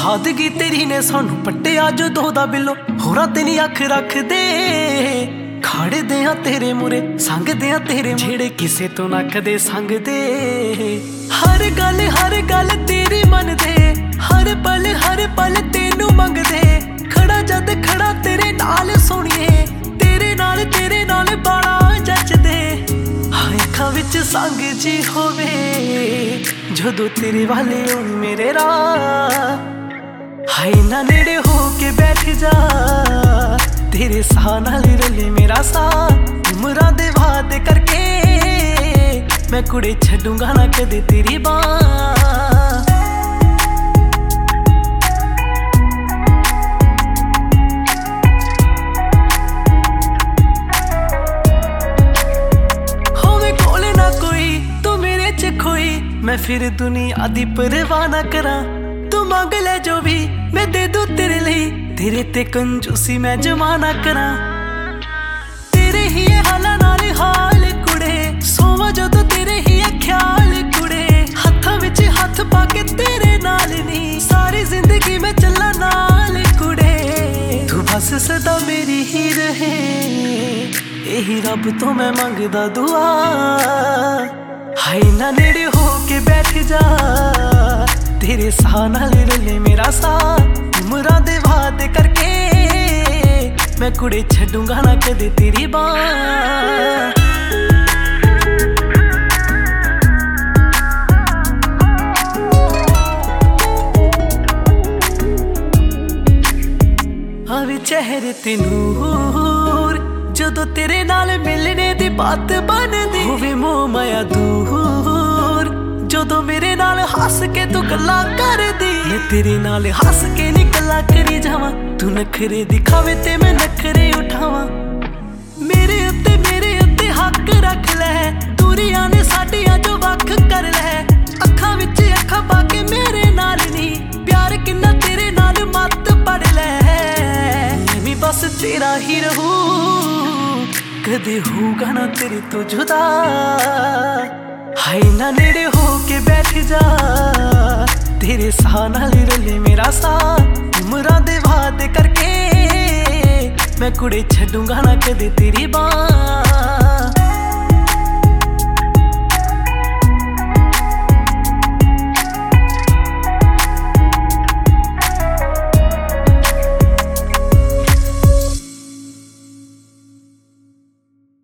सादगी तेरी ने सानू पट्टिया जो दा बिलो होरा तेरी अख रख दे खाड़े दे तेरे मुरे संग दे तेरे जेड़े किसे तो ना कदे संग दे। हर गल तेरी मन दे हर पल तेनू मंग दे खड़ा जद खड़ा तेरे नाल सोनिए तेरे नाल बाड़ा जच दे। अखां विच संग जी होवे जदों तेरे वाले होण मेरे राह हाय ना नेड़े हो के बैठ जा तेरे साह नाल रले मेरा साह। उमरां दे वादे करके मैं कुड़े छड्डूंगा ना कदे तेरी बांह। होवे कोले ना कोई तू मेरे च खोई मैं फिर दुनिया दी परवाह ना करां। तू मांग ले जो भी मैं दे दूं तेरे लिए तेरे ते कंजूसी मैं जमा ना करा। तेरे ही हालां नाल हाल कुड़े सोवा जदों तेरे ही ख्याल कुड़े हत्थां विच हत्थ पाके तेरे नाल नी सारी जिंदगी मैं चला नाल कुड़े। तू बस सदा मेरी ही रहे यही रब तो मैं मंगदा दुआ। हाय ना नेड़े हो के बैठ जा तेरे साह नाल रले मेरा साह। उमरां दे वादे करके मैं कुड़े छड्डूंगा ना कदे तेरी बांह। आवे चेहरे ते नूर जदों तेरे नाल मिलने दी बात बनदी होवे मोह माया दूर जदों मेरे नाल हस के तू गल्लां करदी मैं तेरे नाल हस के नी गल्लां करी जावां। तू नखरे दिखावे ते मैं नखरे उठावां मेरे उत्ते हक रख ले दूरियां ने साडियां जो वख कर ले। अखां विच अखां पाके मेरे नाल नी प्यार किन्ना तेरे नाल मत पढ़ ले। मैं बस तेरा ही रहूं कदे होगा ना तेरे तो जुदा। हाय ना नेड़े हो के बैठ जा तेरे साह नाल रले मेरा साह। उमरां दे वादे करके मैं कुड़े छड्डूंगा ना कदे तेरी बांह।